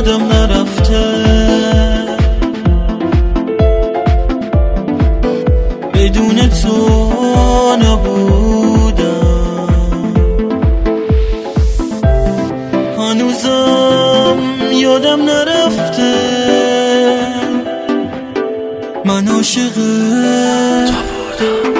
یادم نرفته، بدون تو نبودم. هنوزم یادم نرفته من عاشق تو بودم.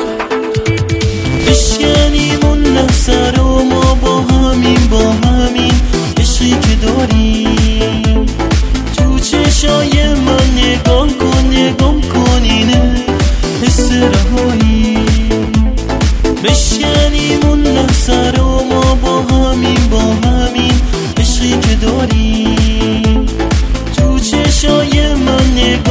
بشکنیم لحظه رو ما با همین عشقی که داریم. تو چشای من نگاه کن اینه حس رهایی. بشکنیم اون لحظه رو ما با همین عشقی که داریم. تو چشای من نگاه